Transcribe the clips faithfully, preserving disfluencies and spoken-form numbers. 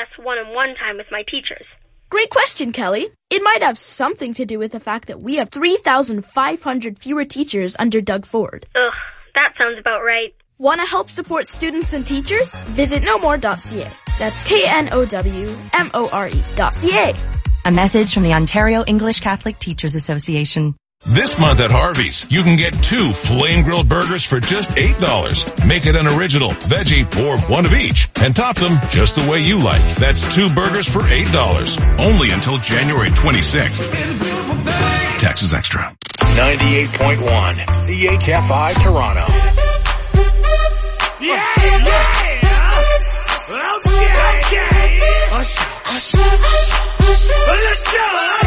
less one-on-one time with my teachers. Great question, Kelly. It might have something to do with the fact that we have three thousand five hundred fewer teachers under Doug Ford. Ugh, that sounds about right. Want to help support students and teachers? Visit know more dot c a. That's K N O W M O R E dot C A. A message from the Ontario English Catholic Teachers Association. This month at Harvey's, you can get two flame-grilled burgers for just eight dollars. Make it an original, veggie, or one of each. And top them just the way you like. That's two burgers for eight dollars. Only until January twenty-sixth. Taxes extra. ninety-eight point one C H F I Toronto. Yeah, yeah! Okay, okay! Hush, hush, hush, let's go!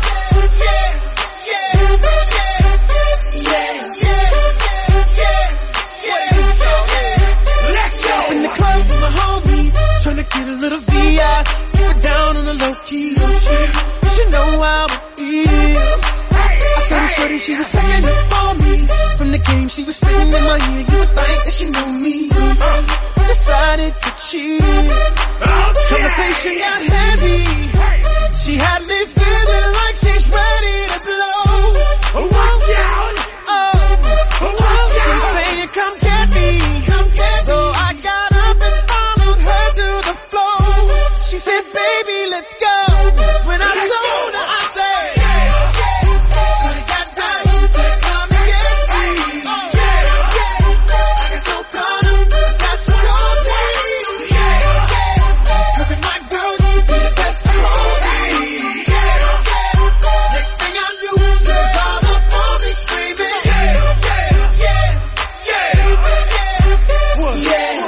Get a little V I, keep it down on the low key. She know how it is. I saw the shorty, she was saying it for me. From the game, she was sitting in my ear. You would think that she knew me. Decided to cheat. Conversation got heavy. She had me feeling like she's ready to blow. Watch out! Oh, watch out! She's saying, come get me. Come get me. So I got up and followed her to the floor. She said, baby, let's go. When I told her, I said, yeah, yeah. I got down to come and get me. Yeah, yeah. I got so caught up, I got so caught up. Yeah, yeah. Look at my girl, she be the best of all days. Yeah, yeah. Next thing I knew, she was all up on me screaming. Yeah, yeah, yeah, yeah, yeah. What? Yeah, yeah,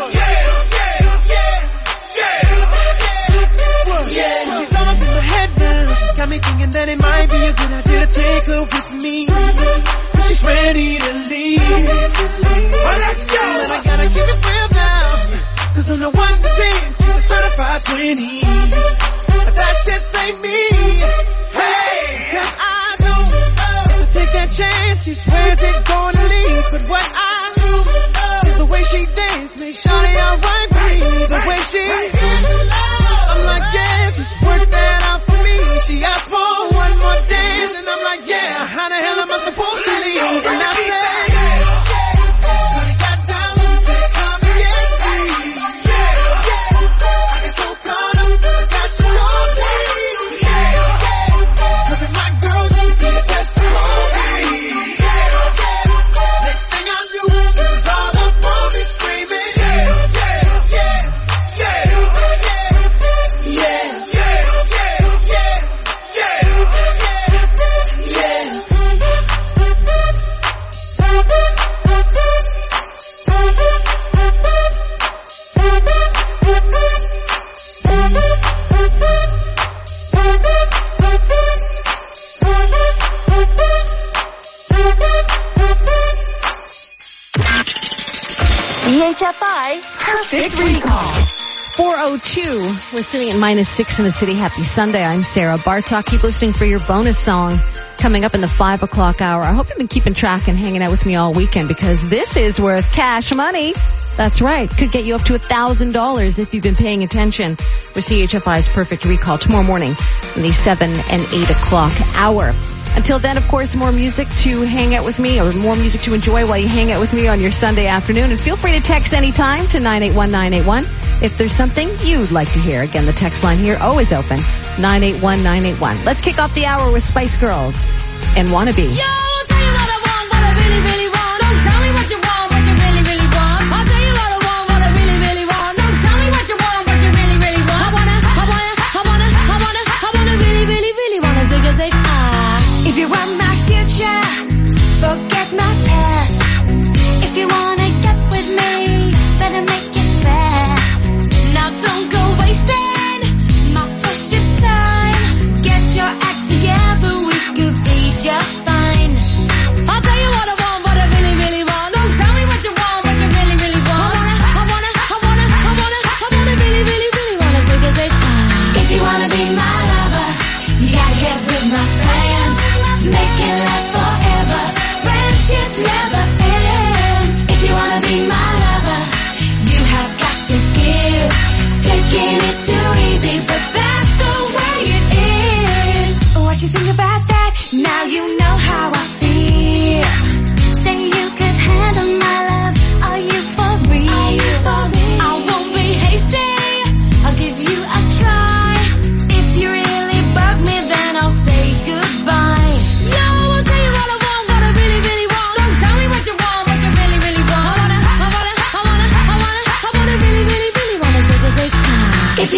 yeah, yeah, yeah. She's all in my head now. Got me thinking that it might be a good idea to take her with me. She's ready to leave. Well, let's go. And I gotta keep it real now. Cause on the one to ten, she's a certified twenty. But that just ain't me. Hey, cause I know if I take that chance, she swears it's gonna leave. But what I know is the way she dance makes Shawty alright with me. The way she I'm like, yeah, just work that out for me. She asked for one more dance, and I'm like, yeah, how the hell am I supposed to leave? And I said, I got down to come and get me. Yeah, I got so caught up, I got so caught up. Yeah, look at my girl, she be the best of all days. Yeah, next thing I knew, she was all up on me screaming. Yeah, yeah, yeah, yeah, yeah, yeah, yeah, yeah, yeah, yeah. C H F I Perfect Recall. four oh two. We're sitting at minus six in the city. Happy Sunday. I'm Sarah Bartok. Keep listening for your bonus song coming up in the five o'clock hour. I hope you've been keeping track and hanging out with me all weekend because this is worth cash money. That's right. Could get you up to a thousand dollars if you've been paying attention with C H F I's Perfect Recall tomorrow morning in the seven and eight o'clock hour. Until then, of course, more music to hang out with me or more music to enjoy while you hang out with me on your Sunday afternoon. And feel free to text anytime to nine eight one nine eight one if there's something you'd like to hear. Again, the text line here always open, nine eight one nine eight one. Let's kick off the hour with Spice Girls and Wannabe. Yo, I'll tell you what I want, what I really, really want. Don't tell me what you want, what you really, really want. I'll tell you what I want, what I really, really want. Don't tell me what you want, what you really, really want. I wanna, I wanna, I wanna, I wanna, I wanna really, really, really wanna zig a zig ah. If you want my future, forget my past. If you wanna get with me, better make it fast. Now don't go wasting my precious time. Get your act together, we could be just fine.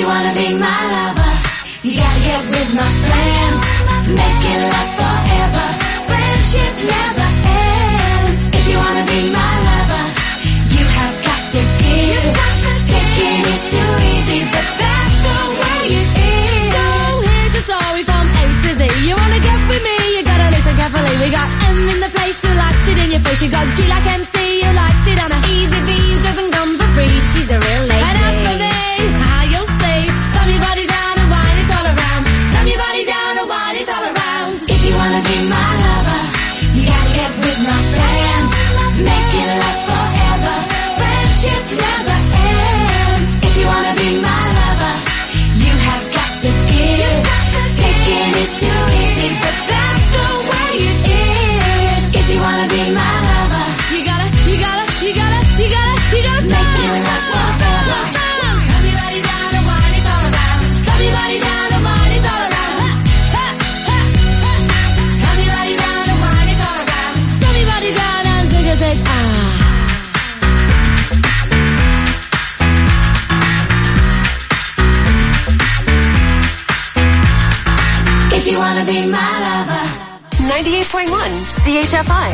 you wanna be my lover, you gotta get with my friends. Make it last forever. Friendship never ends. If you wanna be my lover, you have got to give. Taking it too easy, but that's the way it is. So here's the story from A to Z. You wanna get with me, you gotta listen carefully. We got M in the place who likes it in your face. You got G like M C, you likes it on a easy B. Doesn't come for free, she's a real lady. And as for me, how you'll stay. Stomp your body down and wine, it's all around. Stomp your body down and wine, it's all around. If you wanna be my lover, you gotta get with my friends. Make it last forever. Friendship never ends. If you wanna be my lover, you have got to give. Taking it too easy, but that's the way it is. If you wanna be my lover, you gotta, you gotta, you gotta, you gotta, you gotta make it last forever. Stop your body down and wine, it's all around. Stop your body down and wine, it's all around. Stop your body down and wine, it's all around. Stop your body down and take a take, ah. If you wanna be my lover. ninety-eight point one C H F I.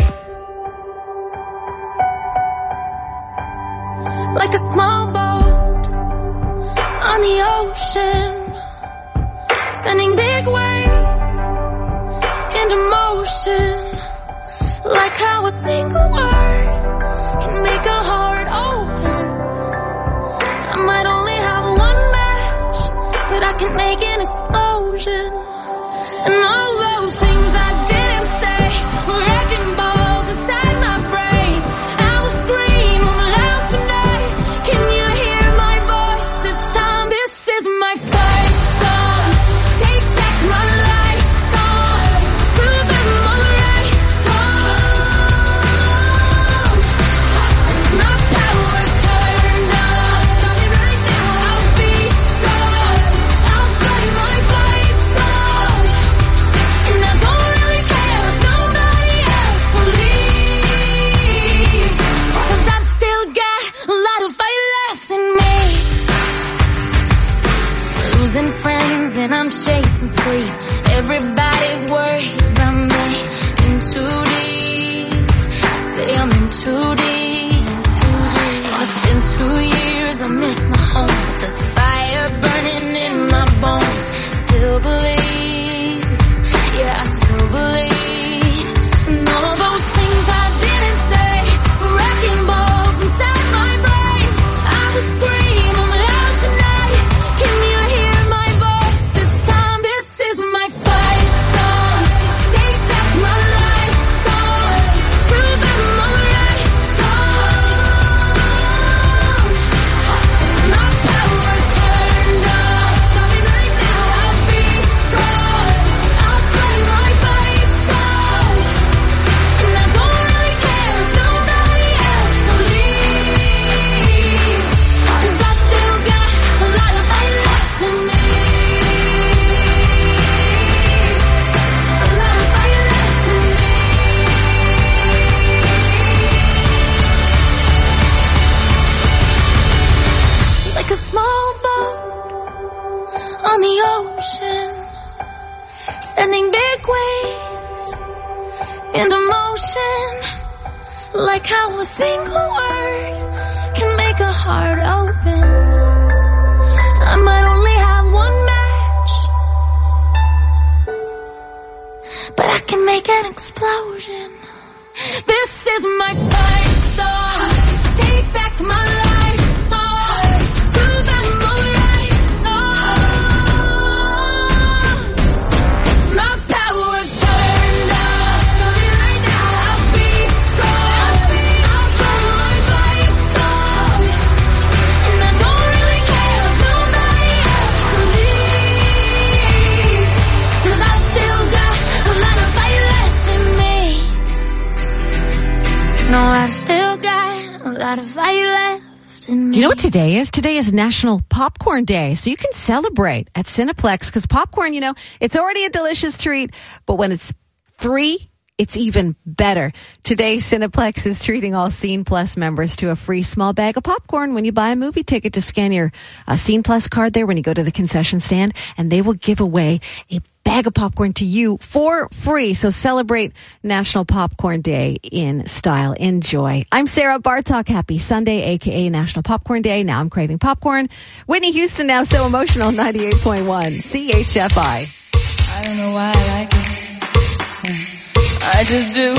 Like a small boat on the ocean, sending big waves into motion. Like how a single word can make a heart open. I might only have one match, but I can make an explosion. And all those things I didn't say were wrecking balls inside my brain. I will scream loud tonight. Can you hear my voice this time? This is my fight song. Take back my life song. Prove I'm alright song. My power's turned on. Stop me right now. I'll be strong. I'll play my fight song. And I don't really care if nobody else believes. 'Cause I've still got a lot of fight left in me. Losing friends and I'm chasing sleep. Everybody's worried about me. In too deep. Say I'm in too deep. And it's been two years, I miss my home. But there's fire burning in my bones. Still believe. Yeah, I still believe. And all those things I didn't say were wrecking balls inside my brain. I will scream loud tonight. Can you hear my voice this time? This is my fight song. Take back my life song. Prove I'm alright song. My power's turned on. Stop me right now. I'll be strong. I'll play my fight song. And I don't really care if nobody else believes. 'Cause I still got a lot of fight left in me. A lot of fight left in me. Like a small boat on the ocean, sending big waves into motion. Like how a single word can make a heart open. I might only have one match, but I can make an explosion. This is my fight song. Take back my life song. Prove I'm alright song. My power's turned on. Stop me right now. I'll be strong. I'll play my fight song. And I don't really care if nobody else believes. 'Cause I've still got a lot of fight left in me. No, I've still got a lot of fight left in me. Do you know what today is? Today is National Popcorn Day. So you can celebrate at Cineplex because popcorn, you know, it's already a delicious treat. But when it's free it's even better. Today, Cineplex is treating all Scene Plus members to a free small bag of popcorn when you buy a movie ticket. Just scan your uh, Scene Plus card there when you go to the concession stand, and they will give away a bag of popcorn to you for free. So celebrate National Popcorn Day in style. Enjoy. I'm Sarah Bartok. Happy Sunday, aka National Popcorn Day. Now I'm craving popcorn. Whitney Houston, Now So Emotional, ninety-eight point one C H F I. I don't know why I like it. I just do.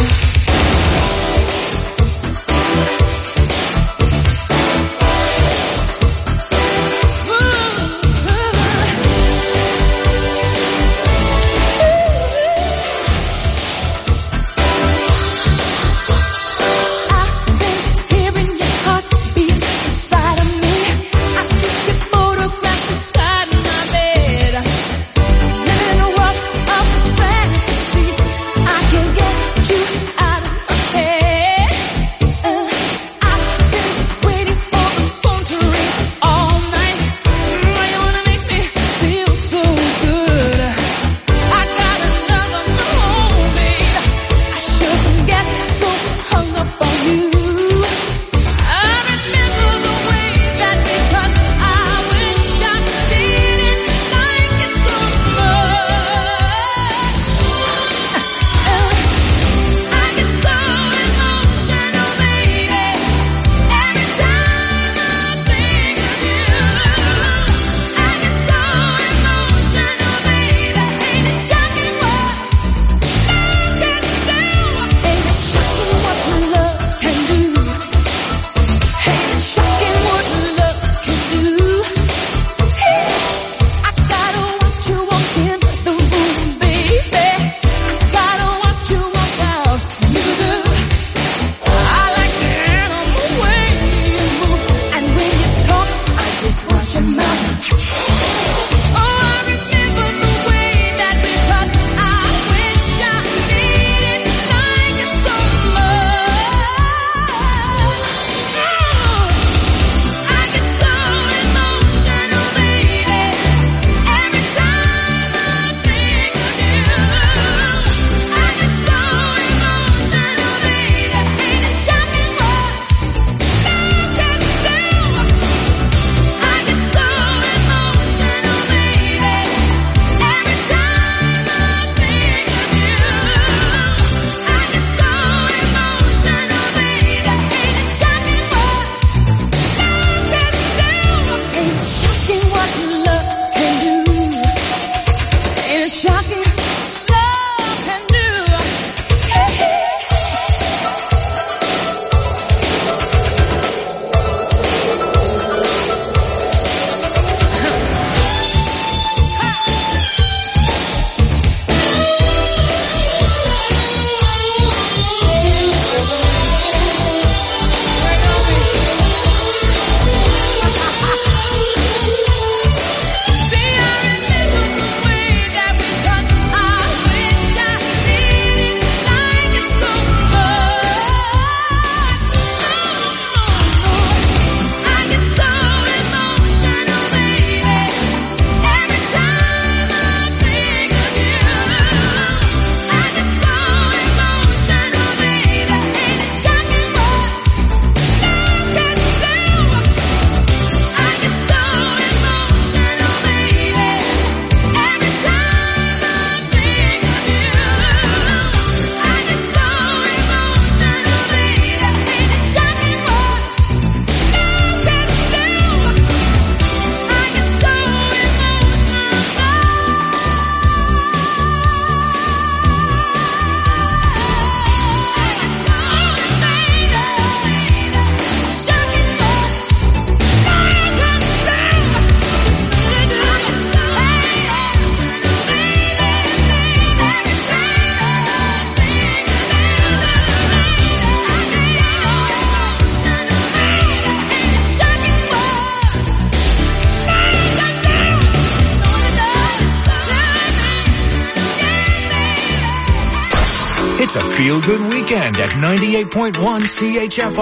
It's a feel-good weekend at ninety-eight point one C H F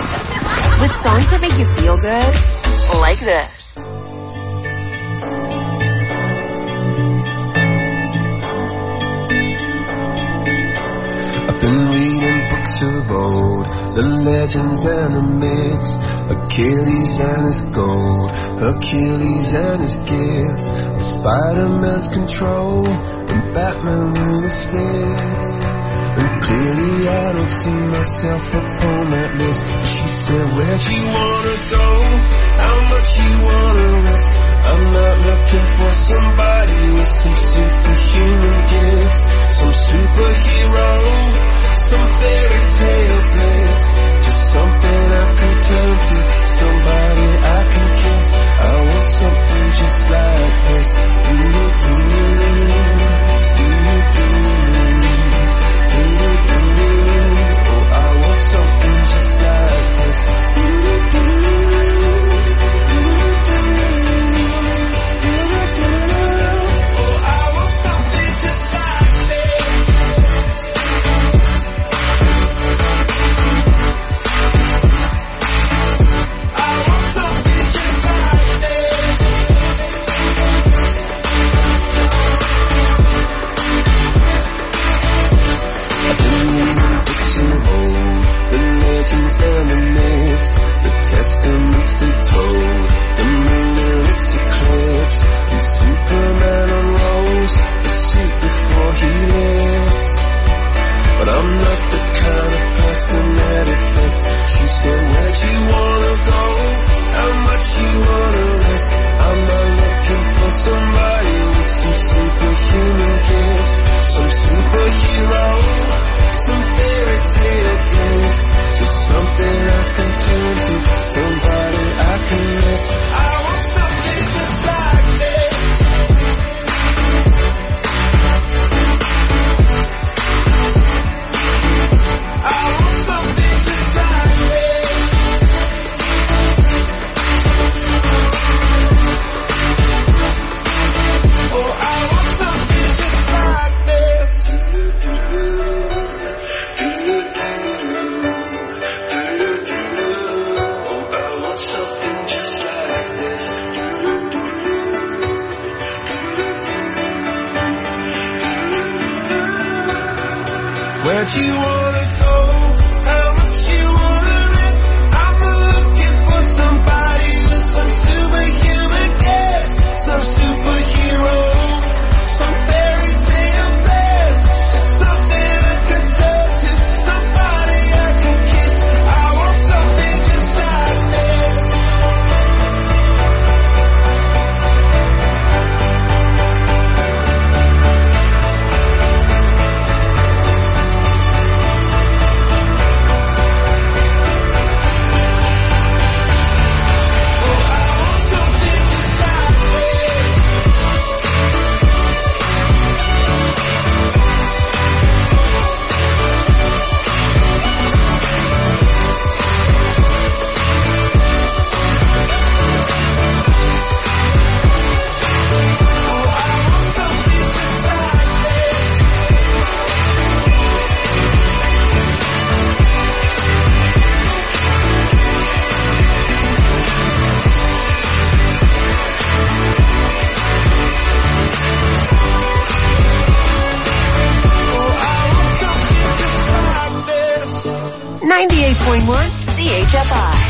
I. With songs that make you feel good, like this. Been reading books of old, the legends and the myths, Achilles and his gold, Hercules and his gifts, Spider-Man's control, and Batman with his fists. And clearly I don't see myself upon that list. She said, where'd you wanna go? How much you wanna risk? I'm not looking for somebody with some superhuman gifts, some superhero, some fairy tale bliss, just something I can turn to, somebody I can kiss. I want something just like this. Do you do do do do do do? Oh, I want something just like this. Do do do do do do. Oh, I want something just like this. And the myths, the testaments they told, the moon and its eclipse, and Superman unrolls the suit before he lived. But I'm not the kind of person that it fits. She said, where'd you wanna go? How much you wanna risk? I'm not looking for somebody with some superhuman gifts, some superhero, some fairy tale bliss, just something I can turn to, somebody I can miss. I want something just like this. I want something just like this. Oh, I want something just like this. Where'd you wanna go? How much you wanna risk? I'm looking for somebody with some superhuman gifts, some superhero, some fairy tale bliss, just something I can turn to, somebody I can kiss. I want something just like this. ninety-eight point one C H F I.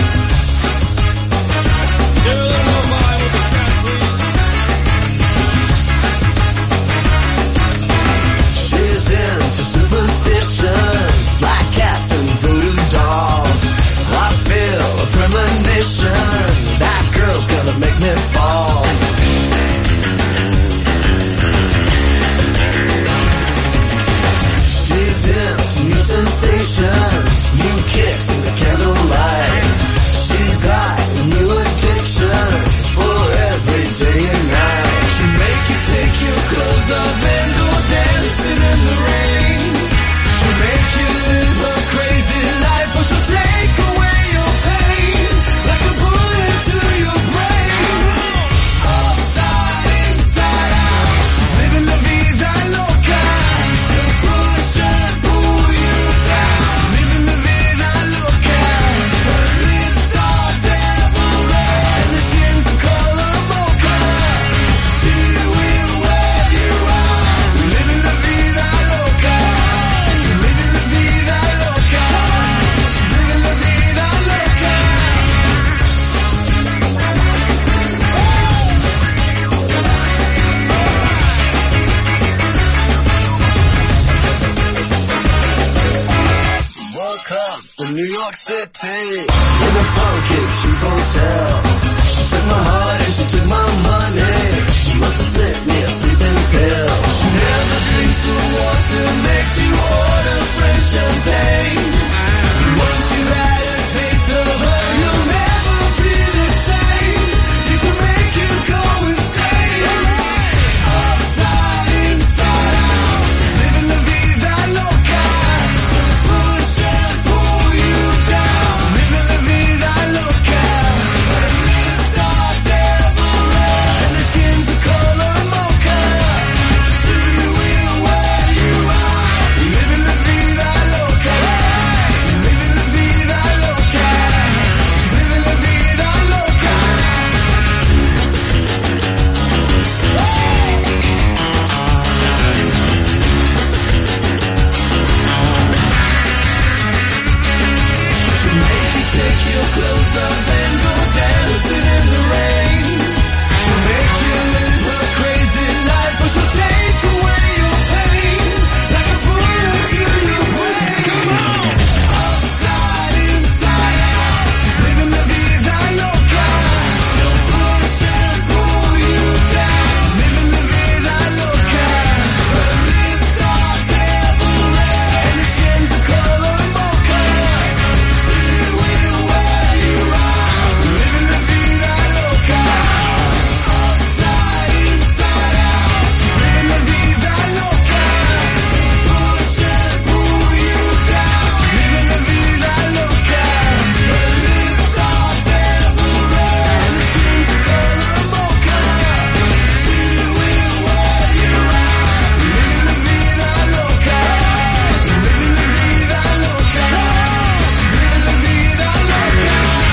She's into superstitions, black cats and voodoo dolls. I feel a premonition, that girl's gonna make me fall. She's into new sensations, new kicks in the candlelight. Hey, in a funky cheap hotel. She took my heart and she took my money. She must have slipped me a sleeping pill. She never drinks the water, makes you order fresh champagne. Once you've had a taste of her, you'll never be the same. This will make you go insane. Upside, inside out, living la vida loca. So push and pull you down, living la vida loca. Her lips are devil red and her skin's a color mocha. She will wear you out, living la vida loca. Living la vida loca. Living la vida loca. She'll make you take your clothes off and go dancing in the rain. She'll make you live her crazy life, but she'll take away your pain like a bullet through your brain. Come on! Upside, inside out, she's living la vida loca. She'll push and pull you down, living la vida loca. Her lips are devil red and her skin's a color mocha. She will wear you out, living la vida loca. Upside, inside out, she's living la vida loca. Push and pull you down, living la vida loca. Her lips are devil red and her skin's a color mocha. She will wear you out, living la vida loca. Living la vida loca. Living la vida loca.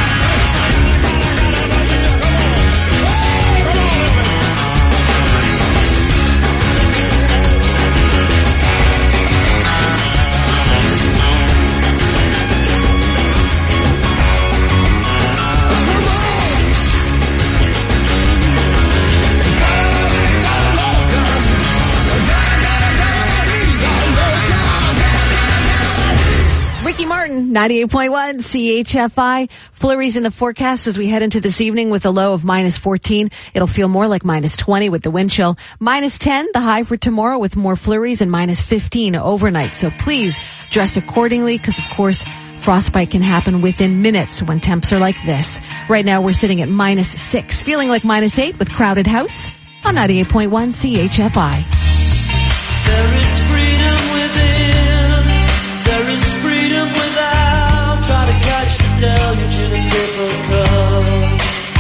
Ricky Martin, ninety-eight point one C H F I. Flurries in the forecast as we head into this evening with a low of minus fourteen. It'll feel more like minus twenty with the wind chill. Minus ten, the high for tomorrow with more flurries, and minus fifteen overnight. So please dress accordingly because, of course, frostbite can happen within minutes when temps are like this. Right now we're sitting at minus six, feeling like minus eight with Crowded House on ninety-eight point one C H F I. There is freedom within, there is freedom without. Try to catch the deluge in a paper cup.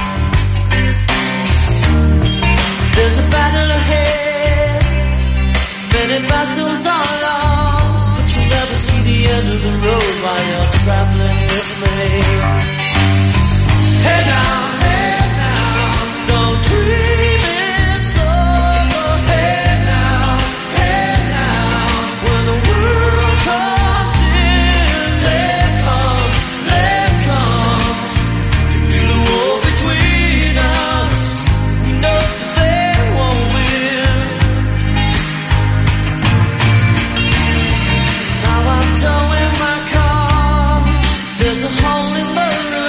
There's a battle ahead, many battles are lost, but you'll never see the end of the road while you're traveling with me. Hey now, hey now, don't dream it's over. Hey now, hey now, when the world comes in, they come, they come to build a wall between us. We know that they won't win. Now I'm towing my car. There's a hole in the roof.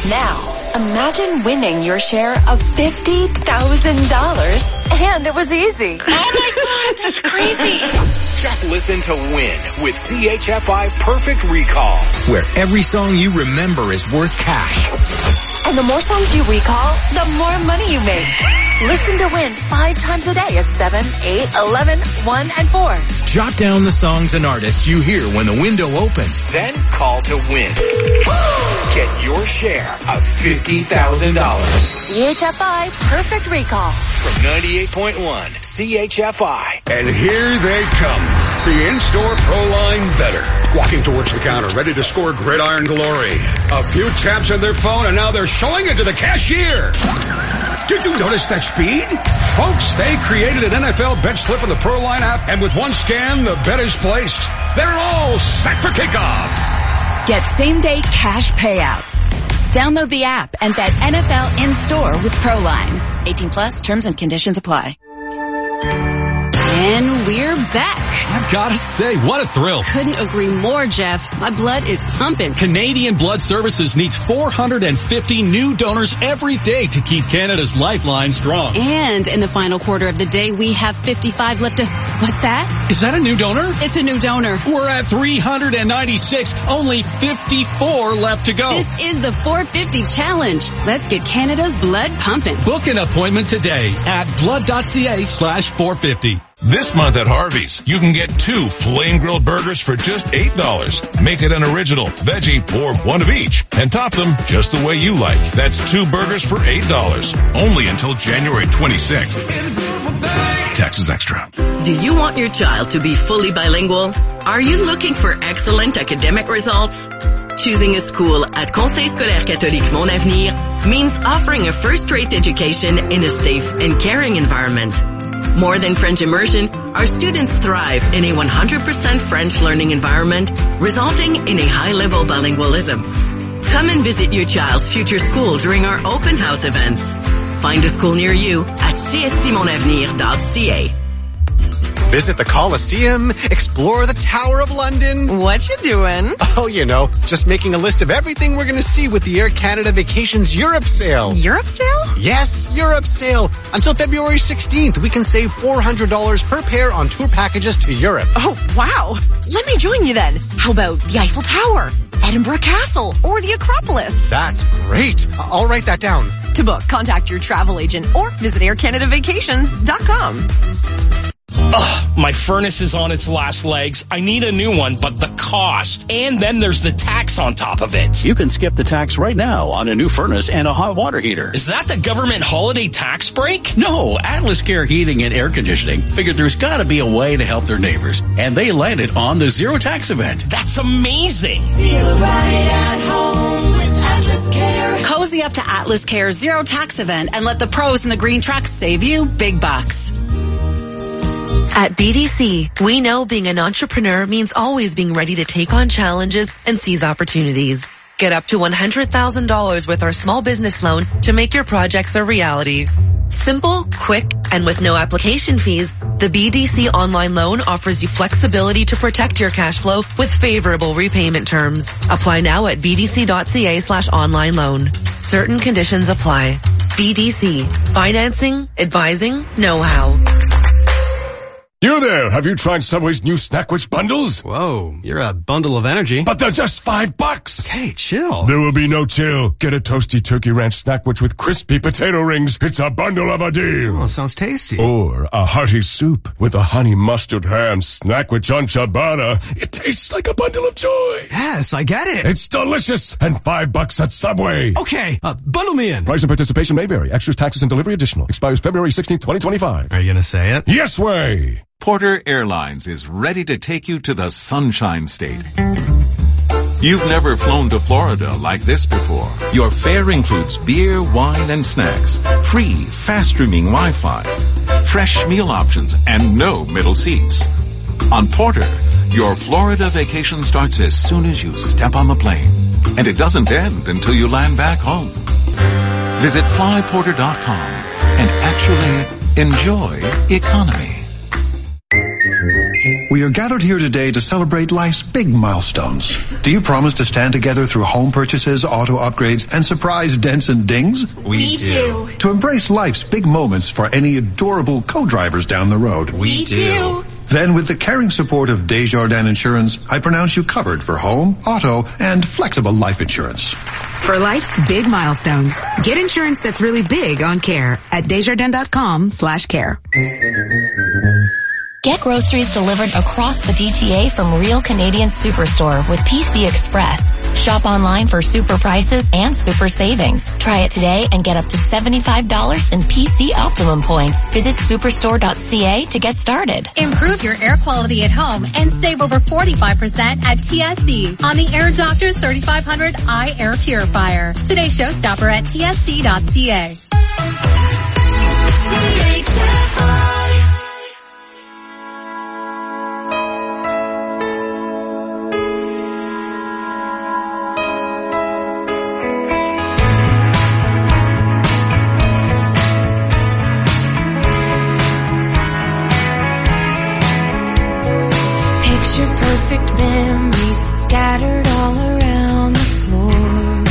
Now, imagine winning your share of fifty thousand dollars, and it was easy. Oh my God, this is crazy. Just listen to Win with C H F I Perfect Recall, where every song you remember is worth cash. And the more songs you recall, the more money you make. Listen to Win five times a day at seven, eight, eleven, one, and four. Jot down the songs and artists you hear when the window opens. Then call to Win. Get your share of fifty thousand dollars. C H F I Perfect Recall. From ninety-eight point one C H F I. And here they come. The in-store Pro Line Better. Walking towards the counter, ready to score gridiron glory. A few taps on their phone, and now they're showing it to the cashier. Did you notice that speed? Folks, they created an N F L bet slip in the Pro Line app, and with one scan, the bet is placed. They're all set for kickoff. Get same-day cash payouts. Download the app and bet N F L in-store with ProLine. eighteen plus, terms and conditions apply. And we're back. I've gotta say, what a thrill. Couldn't agree more, Jeff. My blood is pumping. Canadian Blood Services needs four hundred fifty new donors every day to keep Canada's lifeline strong. And in the final quarter of the day, we have fifty-five left to... What's that? Is that a new donor? It's a new donor. We're at three hundred ninety-six, only fifty-four left to go. This is the four fifty challenge. Let's get Canada's blood pumping. Book an appointment today at blood.ca slash 450. This month at Harvey's, you can get two flame grilled burgers for just eight dollars. Make it an original, veggie, or one of each, and top them just the way you like. That's two burgers for eight dollars. Only until January twenty-sixth. Taxes extra. Do you want your child to be fully bilingual? Are you looking for excellent academic results? Choosing a school at Conseil Scolaire Catholique Mon Avenir means offering a first-rate education in a safe and caring environment. More than French immersion, our students thrive in a one hundred percent French learning environment, resulting in a high-level bilingualism. Come and visit your child's future school during our open house events. Find a school near you at c s c mon avenir dot c a. Visit the Colosseum, explore the Tower of London. What you doing? Oh, you know, just making a list of everything we're going to see with the Air Canada Vacations Europe sale. Europe sale? Yes, Europe sale. Until February sixteenth, we can save four hundred dollars per pair on tour packages to Europe. Oh, wow. Let me join you then. How about the Eiffel Tower, Edinburgh Castle, or the Acropolis? That's great. I'll write that down. To book, contact your travel agent or visit air canada vacations dot com. Ugh, my furnace is on its last legs. I need a new one, but the cost. And then there's the tax on top of it. You can skip the tax right now on a new furnace and a hot water heater. Is that the government holiday tax break? No, Atlas Care Heating and Air Conditioning figured there's gotta be a way to help their neighbors. And they landed on the zero tax event. That's amazing. Feel right at home with Atlas Care. Cozy up to Atlas Care's zero tax event and let the pros in the green trucks save you big bucks. At B D C, we know being an entrepreneur means always being ready to take on challenges and seize opportunities. Get up to one hundred thousand dollars with our small business loan to make your projects a reality. Simple, quick, and with no application fees, the B D C online loan offers you flexibility to protect your cash flow with favorable repayment terms. Apply now at bdc.ca slash online loan. Certain conditions apply. B D C. Financing, advising, know-how. You there, have you tried Subway's new Snackwich bundles? Whoa, you're a bundle of energy. But they're just five bucks. Hey, chill. There will be no chill. Get a toasty turkey ranch Snackwich with crispy potato rings. It's a bundle of a deal. Oh, sounds tasty. Or a hearty soup with a honey mustard ham Snackwich on ciabatta. It tastes like a bundle of joy. Yes, I get it. It's delicious and five bucks at Subway. Okay, uh, bundle me in. Price and participation may vary. Extras, taxes, and delivery additional. Expires February sixteenth, twenty twenty-five. Are you gonna say it? Yes way. Porter Airlines is ready to take you to the Sunshine State. You've never flown to Florida like this before. Your fare includes beer, wine, and snacks, free, fast-streaming Wi-Fi, fresh meal options, and no middle seats. On Porter, your Florida vacation starts as soon as you step on the plane, and it doesn't end until you land back home. Visit fly porter dot com and actually enjoy economy. We are gathered here today to celebrate life's big milestones. Do you promise to stand together through home purchases, auto upgrades, and surprise dents and dings? We, we do. To embrace life's big moments for any adorable co-drivers down the road? We, we do. Then with the caring support of Desjardins Insurance, I pronounce you covered for home, auto, and flexible life insurance. For life's big milestones, get insurance that's really big on care at Desjardins.com slash care. Get groceries delivered across the G T A from Real Canadian Superstore with P C Express. Shop online for super prices and super savings. Try it today and get up to seventy-five dollars in P C Optimum points. Visit superstore dot c a to get started. Improve your air quality at home and save over forty-five percent at T S C on the Air Doctor thirty-five hundred i Air Purifier. Today's showstopper at T S C dot c a. Scattered all around the floor,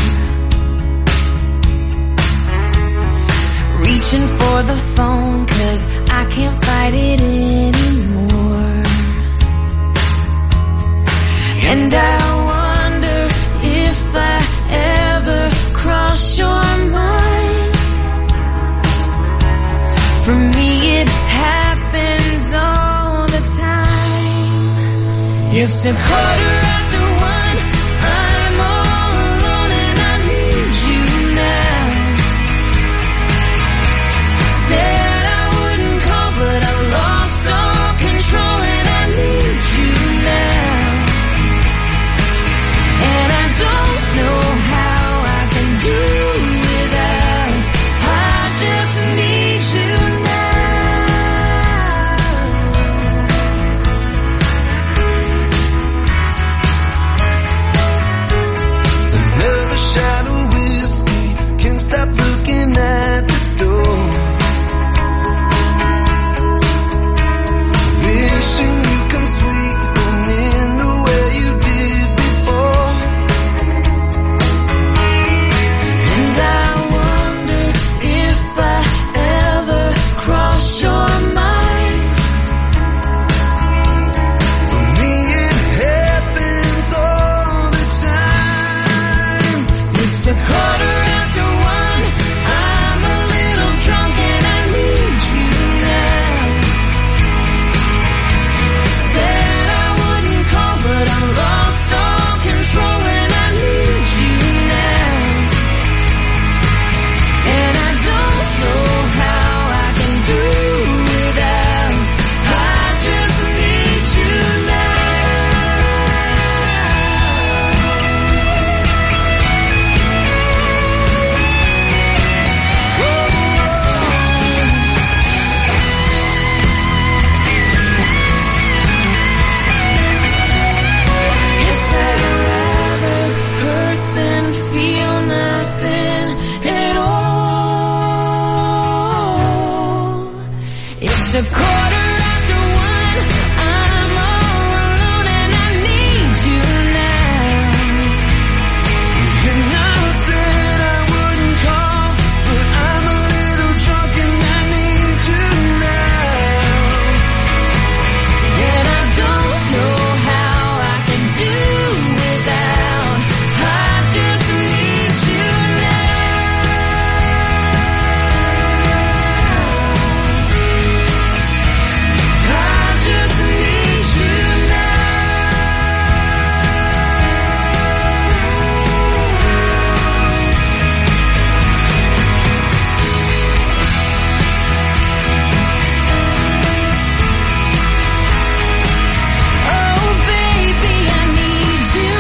reaching for the phone 'cause I can't fight it anymore. And I wonder if I ever cross your mind. For me it happens all the time. It's a quarter after one, I'm all alone and I need you now. Said I wouldn't call but I lost all control and I need you now. And I don't know how I can do without, I just need you now. Shot of whiskey, can't stop looking at the door. Wishing you come sweeping in the way you did before. And I wonder if I ever cross your mind. For me it happens all the time. It's a quarter after one, I'm a little drunk and I need you now. Said I wouldn't call but I lost all control and I need you now. And I don't know how I can do without, I just need you now. Guess I'd rather hurt than feel nothing at all. It's a quarter after one, I'm all alone and I need you now. And I said I wouldn't call, but I'm a little drunk and I need you now. And I don't know how I can do without, I just need you now. I just need you now. Oh baby, I need you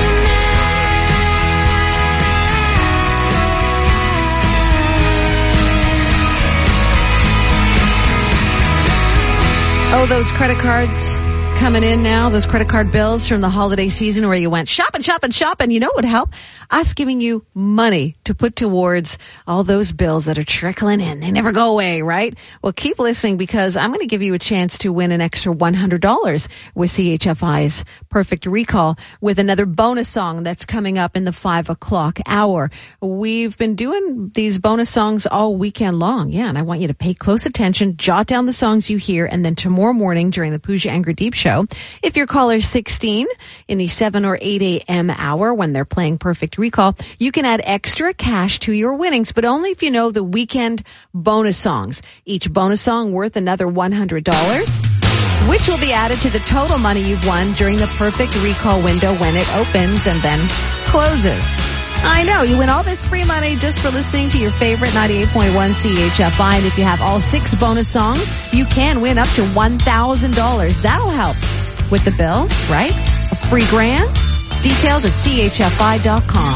Oh, those credit cards coming in now, those credit card bills from the holiday season where you went shopping, shopping, shopping. You know what would help? Us giving you money to put towards all those bills that are trickling in. They never go away, right? Well, keep listening because I'm going to give you a chance to win an extra one hundred dollars with C H F I's Perfect Recall with another bonus song that's coming up in the five o'clock hour. We've been doing these bonus songs all weekend long. Yeah, and I want you to pay close attention, jot down the songs you hear, and then tomorrow morning during the Pooja Anger Deep Show, if you're caller sixteen in the seven or eight a.m. hour when they're playing Perfect Recall, you can add extra cash to your winnings, but only if you know the weekend bonus songs. Each bonus song worth another one hundred dollars, which will be added to the total money you've won during the Perfect Recall window when it opens and then closes. I know, you win all this free money just for listening to your favorite ninety-eight point one C H F I. And if you have all six bonus songs, you can win up to one thousand dollars. That'll help with the bills, right? A free grand? Details at C H F I dot com.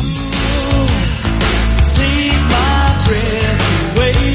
Take my breath away.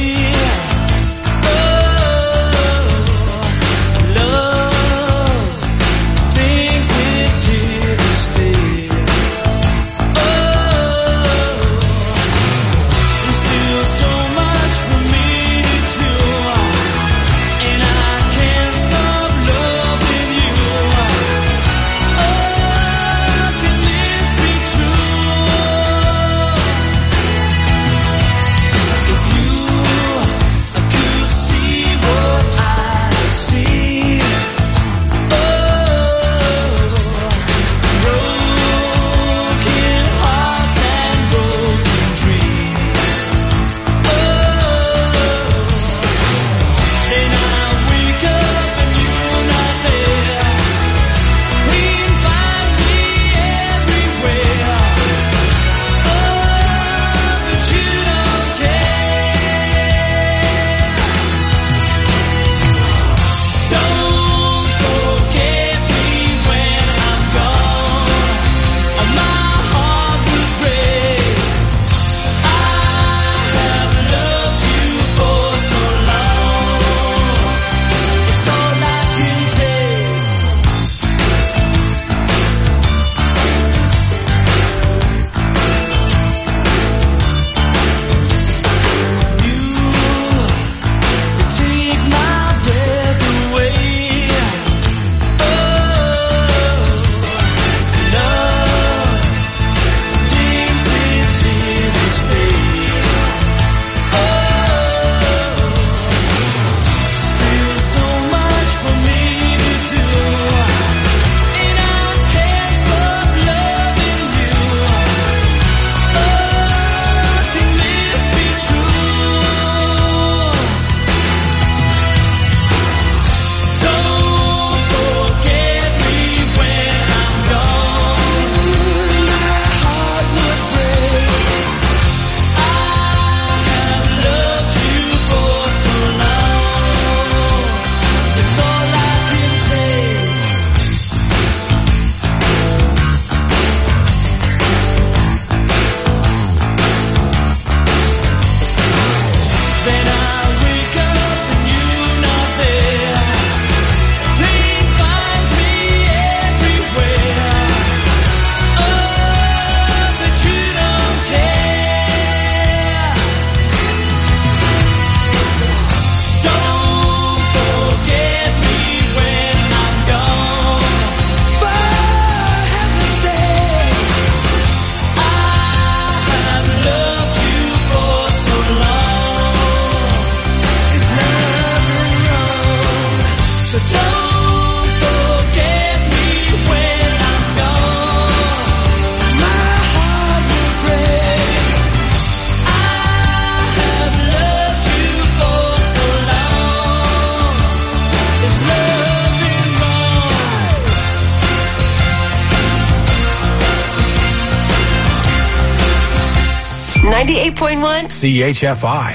ninety-eight point one C H F I.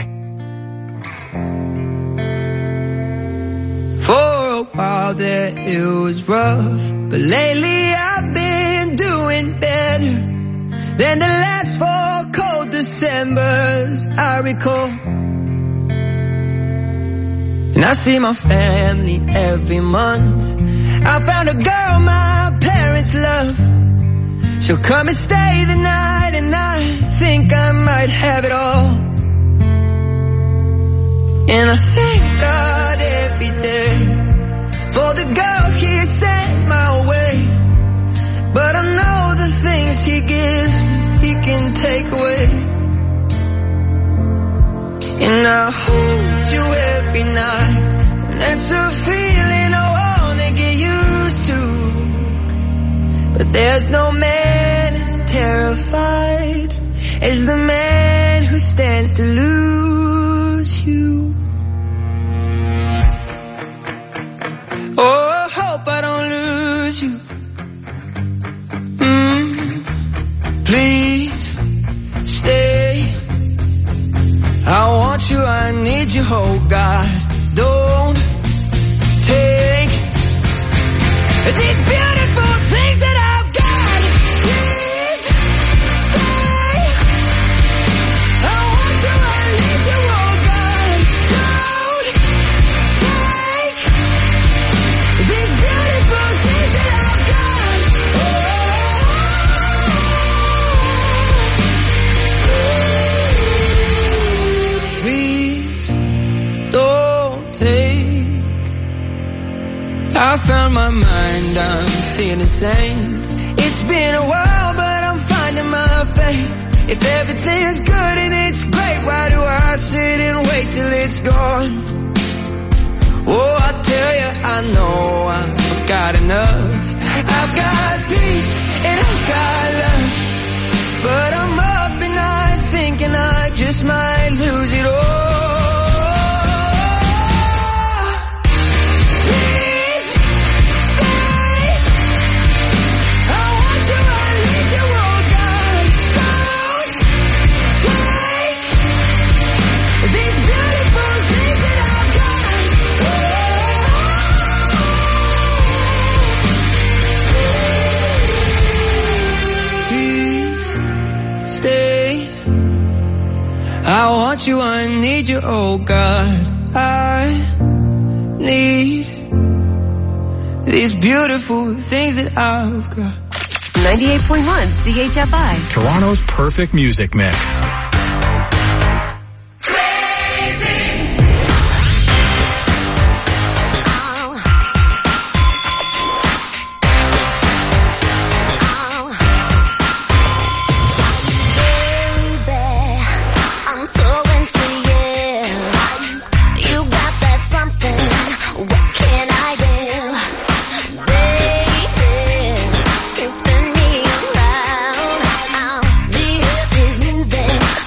For a while there it was rough, but lately I've been doing better than the last four cold Decembers I recall. And I see my family every month, I found a girl my parents love. She'll come and stay the night, and I think I might have it all. And I thank God every day for the girl He sent my way. But I know the things He gives me, He can take away. And I hold you every night, and that's a feeling I wanna get used to. But there's no man as terrified as the man who stands to lose you. Oh, I hope I don't lose you. Mm, please stay. I want you, I need you, oh God. Don't take these beautiful things that I've got. Please stay. I want you, I need you, oh God. Don't take these beautiful things that I've got. Oh. Please don't take. I found my mind, I'm feeling sane. It's been a while, but I'm finding my faith. If everything's good and it's great, why do I sit and wait till it's gone? Oh, I tell you, I know I've got enough. I've got peace and I've got love, but I'm up and I'm thinking I just might lose it all. I want you, I need you, oh God. I need these beautiful things that I've got. ninety-eight point one C H F I. Toronto's perfect music mix. Moving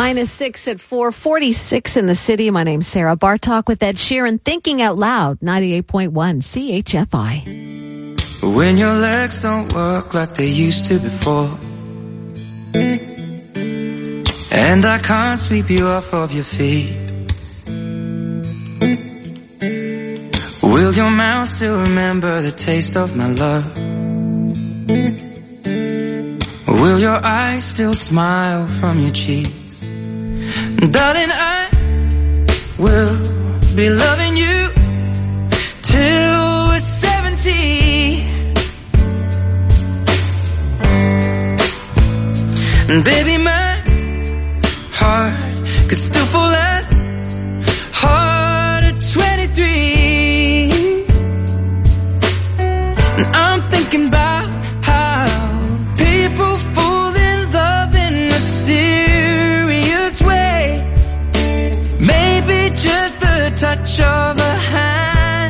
Minus six at four forty-six in the city. My name's Sarah Bartok with Ed Sheeran. Thinking Out Loud, ninety-eight point one C H F I. When your legs don't work like they used to before, and I can't sweep you off of your feet, will your mouth still remember the taste of my love? Will your eyes still smile from your cheeks? Darling, I will be loving you till we're seventy. And baby, my heart could still fall as hard at twenty-three. And I'm thinking about how people fall in love in mysterious ways. Maybe just the touch of a hand.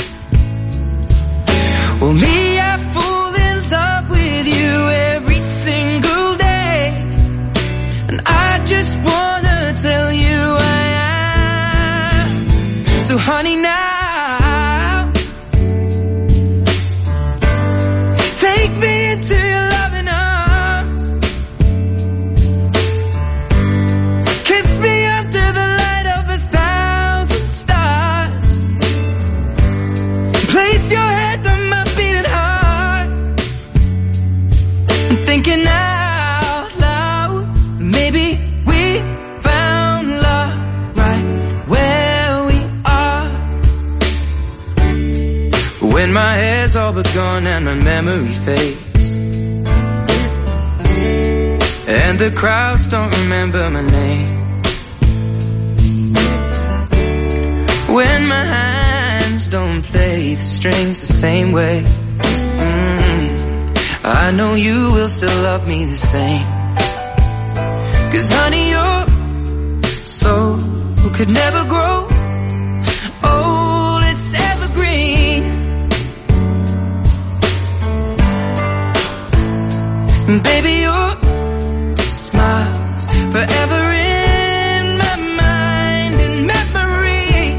Well, me, I fall in love with you every single day, and I just wanna tell you I am. So honey, now take me into your loving arms. Kiss me under the light of a thousand stars. Place your head on my beating heart. I'm thinking out loud, maybe we found love right where we are. When my hair's all but gone and my memory fades, and the crowds don't remember my name, when my hands don't play the strings the same way, mm, I know you will still love me the same. Cause honey, your soul could never grow old, it's evergreen. And baby, your smile's forever in my mind and memory.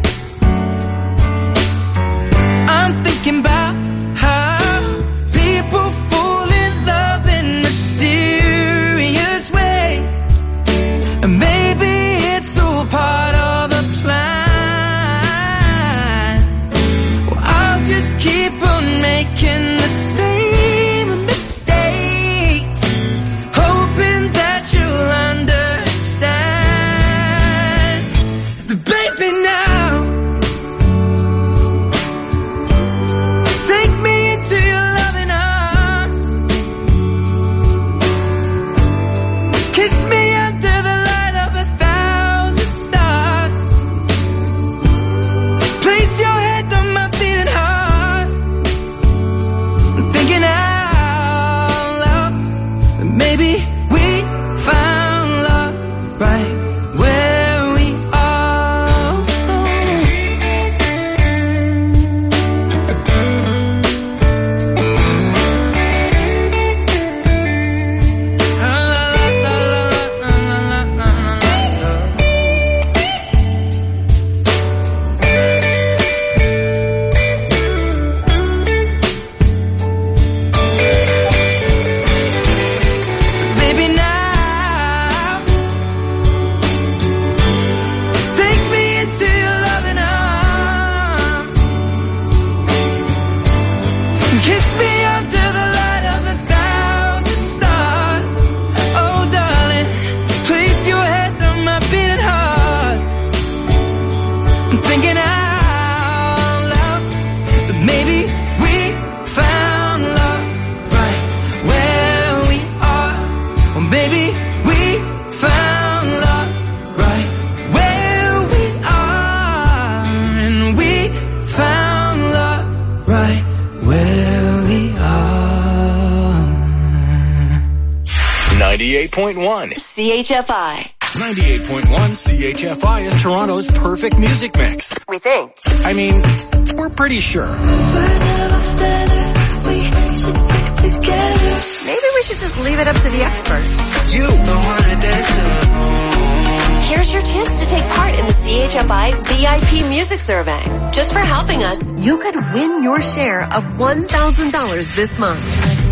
I'm thinking about how people fall in love in mysterious ways, and maybe it's all part of a plan. Well, I'll just keep on making the same mistakes, hoping that you'll understand. But baby, now take me into your loving arms. Kiss me under the light of a thousand stars. Place your head on my beating heart. I'm thinking out loud that maybe we found love right where we are. Baby, now take me into your loving arms. Kiss me under the light of a thousand stars. Oh, darling, place your head on my beating heart. I'm thinking out loud that maybe we found love right where we are. Or maybe we found love right where we are. And we found love right where we are. ninety-eight point one. C H F I. ninety-eight point one C H F I is Toronto's perfect music mix. We think. I mean, we're pretty sure. Birds of a feather, we should stick together. Maybe we we should just leave it up to the expert. You don't wanna dance alone. Here's your chance to take part in the C H F I V I P Music Survey. Just for helping us, you could win your share of one thousand dollars this month.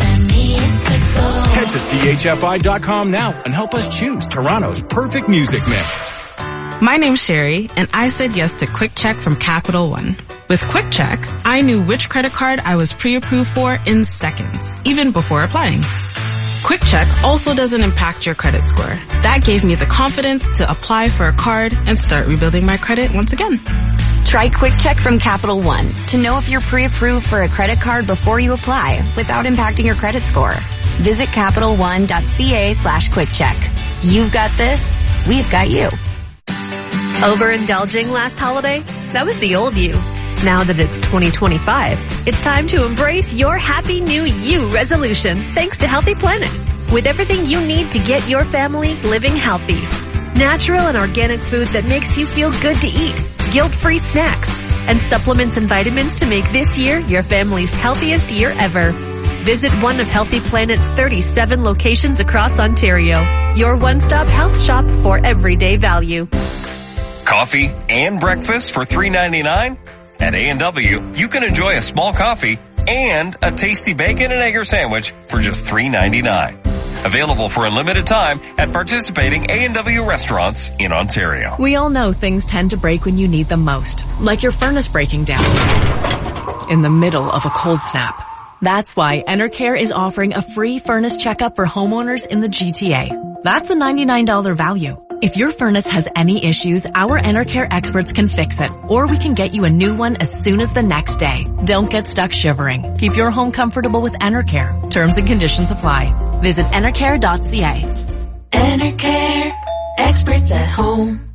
Head to C H F I dot com now and help us choose Toronto's perfect music mix. My name's Sherry, and I said yes to Quick Check from Capital One. With Quick Check, I knew which credit card I was pre-approved for in seconds, even before applying. Quick Check also doesn't impact your credit score. That gave me the confidence to apply for a card and start rebuilding my credit once again. Try Quick Check from Capital One to know if you're pre-approved for a credit card before you apply without impacting your credit score. Visit CapitalOne.ca slash Quick Check. You've got this. We've got you. Overindulging last holiday? That was the old you. Now that it's twenty twenty-five, it's time to embrace your Happy New You resolution thanks to Healthy Planet. With everything you need to get your family living healthy. Natural and organic food that makes you feel good to eat. Guilt-free snacks. And supplements and vitamins to make this year your family's healthiest year ever. Visit one of Healthy Planet's thirty-seven locations across Ontario. Your one-stop health shop for everyday value. Coffee and breakfast for three ninety-nine? At A and W, you can enjoy a small coffee and a tasty bacon and egg sandwich for just three ninety-nine. Available for a limited time at participating A and W restaurants in Ontario. We all know things tend to break when you need them most, like your furnace breaking down in the middle of a cold snap. That's why Enercare is offering a free furnace checkup for homeowners in the G T A. That's a ninety-nine dollars value. If your furnace has any issues, our Enercare experts can fix it, or we can get you a new one as soon as the next day. Don't get stuck shivering. Keep your home comfortable with Enercare. Terms and conditions apply. Visit Enercare dot C A. Enercare, experts at home.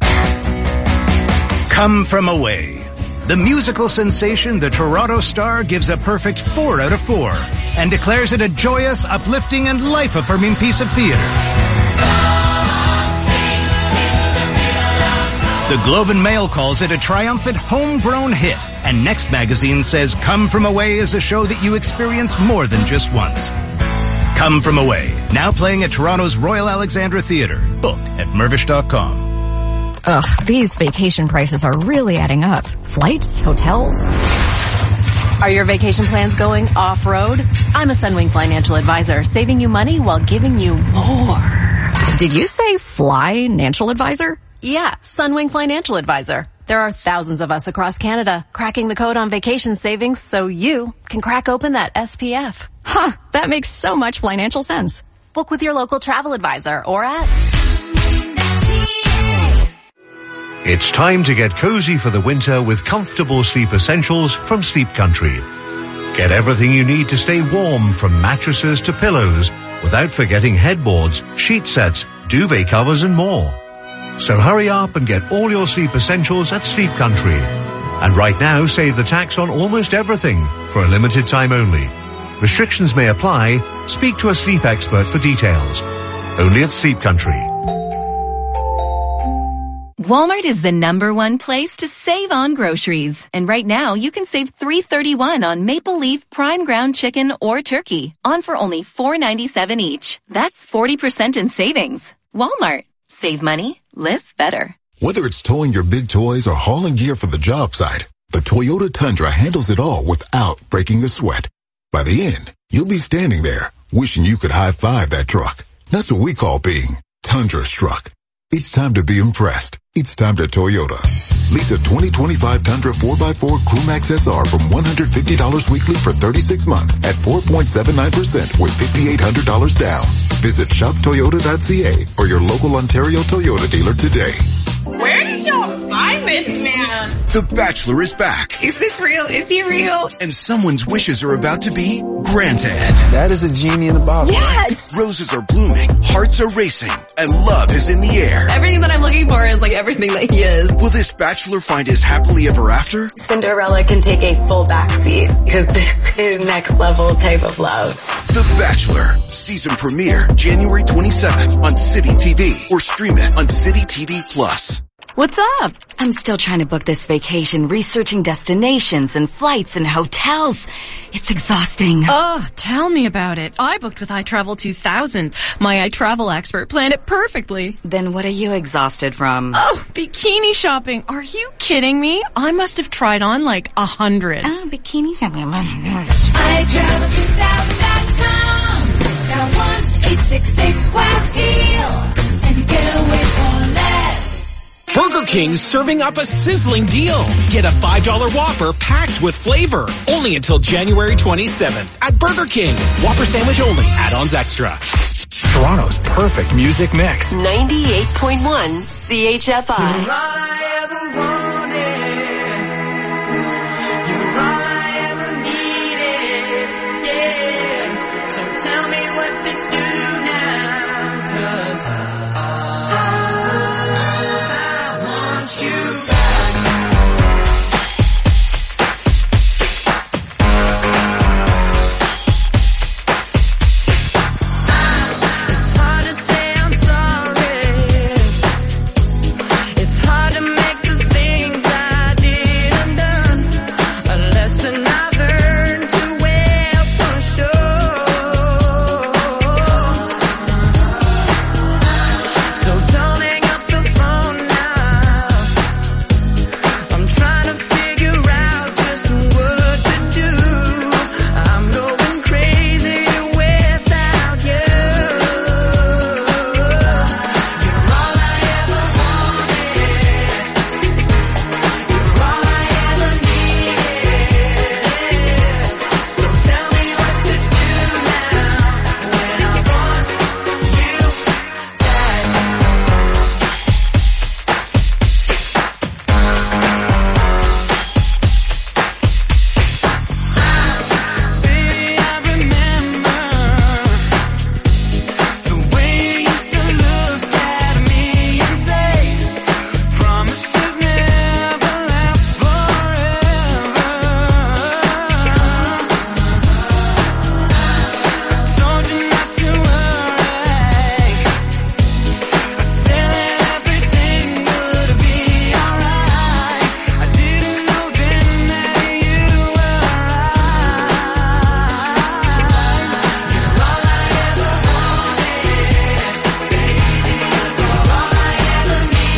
Come From Away. The musical sensation The Toronto Star gives a perfect four out of four and declares it a joyous, uplifting, and life-affirming piece of theater. The Globe and Mail calls it a triumphant homegrown hit, and Next Magazine says Come From Away is a show that you experience more than just once. Come From Away, now playing at Toronto's Royal Alexandra Theatre. Book at Mirvish dot com. Ugh, these vacation prices are really adding up. Flights, hotels. Are your vacation plans going off-road? I'm a Sunwing financial advisor, saving you money while giving you more. Did you say fly-nancial advisor? Yeah, Sunwing Financial Advisor. There are thousands of us across Canada cracking the code on vacation savings so you can crack open that S P F. Huh, that makes so much financial sense. Book with your local travel advisor or at... It's time to get cozy for the winter with comfortable sleep essentials from Sleep Country. Get everything you need to stay warm, from mattresses to pillows, without forgetting headboards, sheet sets, duvet covers, and more. So hurry up and get all your sleep essentials at Sleep Country. And right now, save the tax on almost everything for a limited time only. Restrictions may apply. Speak to a sleep expert for details. Only at Sleep Country. Walmart is the number one place to save on groceries. And right now, you can save three thirty-one on Maple Leaf Prime Ground Chicken or Turkey, on for only four ninety-seven each. That's forty percent in savings. Walmart. Save money, live better. Whether it's towing your big toys or hauling gear for the job site, the Toyota Tundra handles it all without breaking a sweat. By the end, you'll be standing there, wishing you could high-five that truck. That's what we call being Tundra-struck. It's time to be impressed. It's time to Toyota. Lease a twenty twenty-five Tundra four by four Crewmax S R from one hundred fifty dollars weekly for thirty-six months at four point seven nine percent with five thousand eight hundred dollars down. Visit shop toyota dot c a or your local Ontario Toyota dealer today. Where did y'all find this man? The Bachelor is back. Is this real? Is he real? And someone's wishes are about to be granted. That is a genie in a bottle. Yes! Roses are blooming, hearts are racing, and love is in the air. Everything that I'm looking for is like everything that he is. Will this bachelor find his happily ever after? Cinderella can take a full backseat because this is next level type of love. The Bachelor. Season premiere January twenty-seventh on City T V or stream it on City T V Plus. What's up? I'm still trying to book this vacation, researching destinations and flights and hotels. It's exhausting. Oh, tell me about it. I booked with iTravel two thousand. My iTravel expert planned it perfectly. Then what are you exhausted from? Oh, bikini shopping. Are you kidding me? I must have tried on like a hundred. Oh, bikini shopping. i travel two thousand dot com. Dial one eight six six WOW deal and get away for less. Burger King's serving up a sizzling deal. Get a five dollar Whopper packed with flavor. Only until January twenty-seventh at Burger King. Whopper sandwich only. Add-ons extra. Toronto's perfect music mix. ninety-eight point one C H F I. You're all I ever wanted. You're all I ever needed. Yeah. So tell me what to do now. 'Cause I, I want you back. It's hard to say I'm sorry. It's hard to make the things I did undone. A lesson I've learned too well for sure. So don't hang up the phone now. I'm trying to figure out just what to do. I'm going crazy without you. You're all I ever wanted. You're all I ever needed. So tell me what to do now when I want you back. Baby, I remember the way you used to look at me and say, promises never last forever. Told you not to worry. I said that everything would be alright. I didn't know then that you were right. You're all I ever wanted, baby. You're all I ever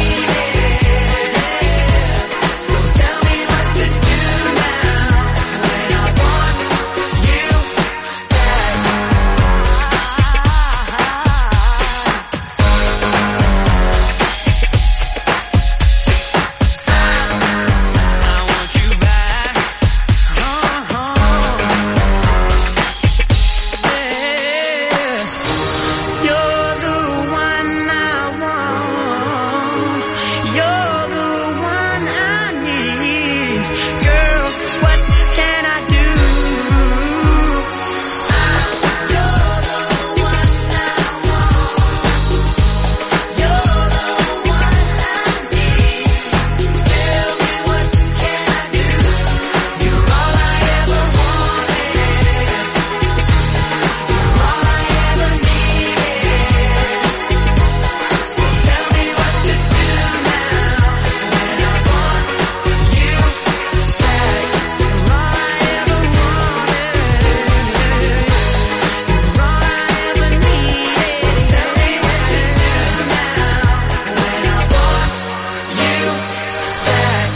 needed. So tell me what to do now when I want you back. I want you back. Uh-huh. Yeah. You're the one I want. You're the one I need. Girl, what can I do? You're the one I want. You're the one I need. Tell me what can I do? You're all I ever wanted. You're all I ever needed. So tell me what to do now when I want you back. You're all I ever wanted. You're all I ever needed. So tell me what to do now when I want you back.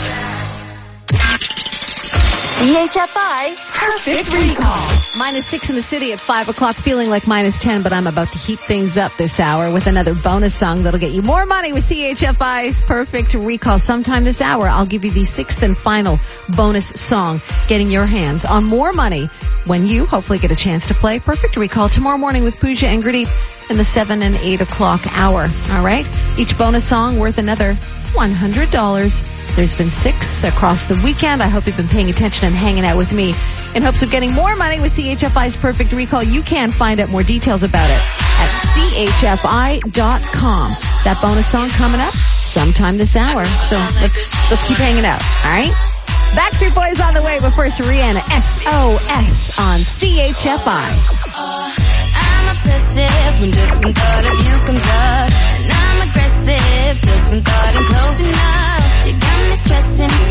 C H F I Perfect Recall. Minus six in the city at five o'clock, feeling like minus ten, but I'm about to heat things up this hour with another bonus song that'll get you more money with C H F I's Perfect Recall. Sometime this hour, I'll give you the sixth and final bonus song, getting your hands on more money when you hopefully get a chance to play Perfect Recall tomorrow morning with Pooja and Gurdeep in the seven and eight o'clock hour. All right? Each bonus song worth another one hundred dollars. There's been six across the weekend. I hope you've been paying attention and hanging out with me in hopes of getting more money with C H F I's Perfect Recall. You can find out more details about it at C H F I dot com. That bonus song coming up sometime this hour. So let's, let's keep hanging out. All right? Backstreet Boys on the way, but first Rihanna, S O S on C H F I. I'm obsessive when just one thought of you comes up.